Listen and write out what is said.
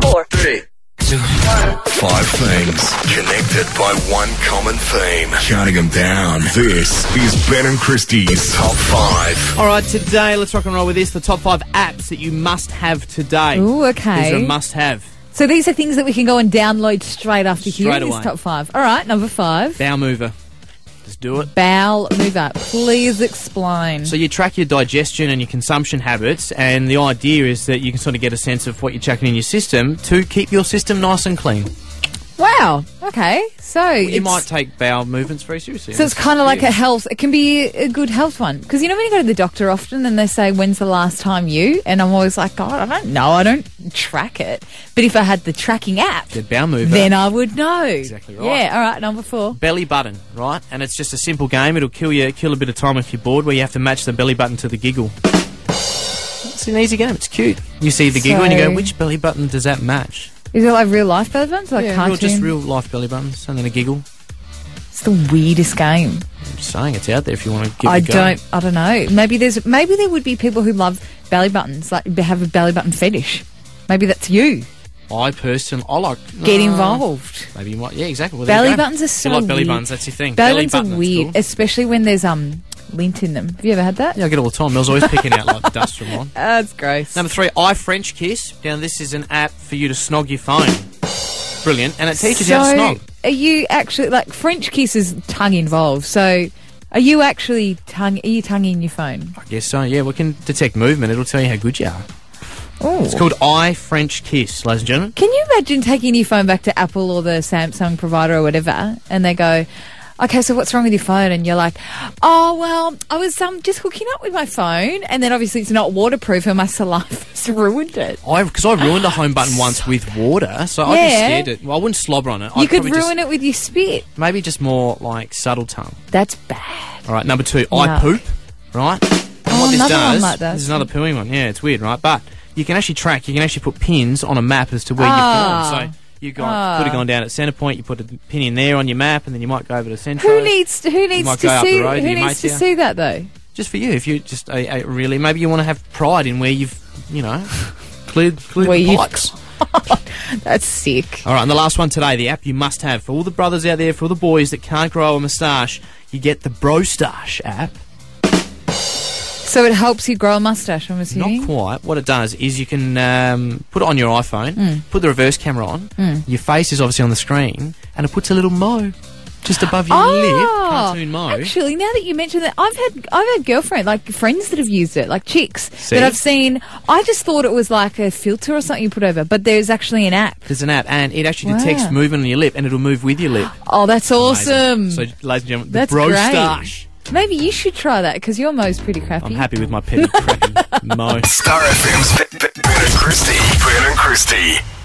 4, 3, 2, 5 things connected by one common theme. Counting them down. This is Ben and Christie's Top 5. All right, today, let's rock and roll with this. The top 5 apps that you must have today. Ooh, okay. These are a must-have. So these are things that we can go and download straight after Straight hearing away. this top 5. All right, number 5. Bowel mover. Just do it. Bowel mover. Please explain. So you track your digestion and your consumption habits, and the idea is that you can sort of get a sense of what you're chucking in your system to keep your system nice and clean. Wow. Okay. So You might take bowel movements very seriously. So it's kind of like a health. It can be a good health one, because you know when you go to the doctor often and they say, "When's the last time you?" And I'm always like, "God, I don't know. I don't track it." But if I had the tracking app, The bowel mover. then I would know. Exactly right. Yeah. All right. Number 4. Belly button, right? And it's just a simple game. It'll kill a bit of time if you're bored, where you have to match the belly button to the giggle. It's an easy game. It's cute. You see the giggle and you go, which belly button does that match? Is it like real life belly buttons, like cartoon? Just real life belly buttons, and then a giggle. It's the weirdest game. I'm just saying, it's out there if you want to give it a go. I don't know. Maybe there would be people who love belly buttons, like have a belly button fetish. Maybe that's you. I like... Get involved. Maybe you might... Yeah, exactly. Well, there Belly you go. buttons are so You like belly weird. buttons, that's your thing. Belly buttons are button, weird, that's cool. especially when there's lint in them. Have you ever had that? Yeah, I get it all the time. Mel's always picking out like dust from one. That's gross. Number 3, iFrench Kiss. Now, this is an app for you to snog your phone. Brilliant. And it teaches you how to snog. Are you actually, like, French kiss is tongue involved, so are you actually tonguing your phone? I guess so, yeah. We can detect movement. It'll tell you how good you are. Oh. It's called iFrench Kiss, ladies and gentlemen. Can you imagine taking your phone back to Apple or the Samsung provider or whatever, and they go, "Okay, so what's wrong with your phone?" And you're like, "Oh, well, I was just hooking up with my phone, and then obviously it's not waterproof and my saliva's ruined it." Because I ruined a home button once with water, so I just scared it. Well, I wouldn't slobber on it. You could ruin it with your spit. Maybe just more like subtle tongue. That's bad. All right, number 2, iPoop, right? And what this another one does, like that. this is another pooing one. Yeah, it's weird, right? But you can actually put pins on a map as to where you've gone. So you could have gone down at centre point, you put a pin in there on your map, and then you might go over to Centro. Who needs to see that though? Just for you, if you just really, maybe you want to have pride in where you've, cleared the pipes. That's sick. All right, and the last one today, the app you must have for all the brothers out there, for all the boys that can't grow a moustache, you get the Brostache app. So it helps you grow a mustache, I'm assuming? Not quite. What it does is you can put it on your iPhone, put the reverse camera on, your face is obviously on the screen, and it puts a little mo just above your lip, cartoon mo. Actually, now that you mention that, I've had girlfriends, like friends that have used it, like chicks See? that I've seen. I just thought it was like a filter or something you put over, but there's actually an app. There's an app, and it actually detects movement on your lip, and it'll move with your lip. Oh, that's awesome. Amazing. So, ladies and gentlemen, That's the Brostache. Maybe you should try that, because your mo's pretty crappy. I'm happy with my petty crappy mo. Star FM's Ben and Christie.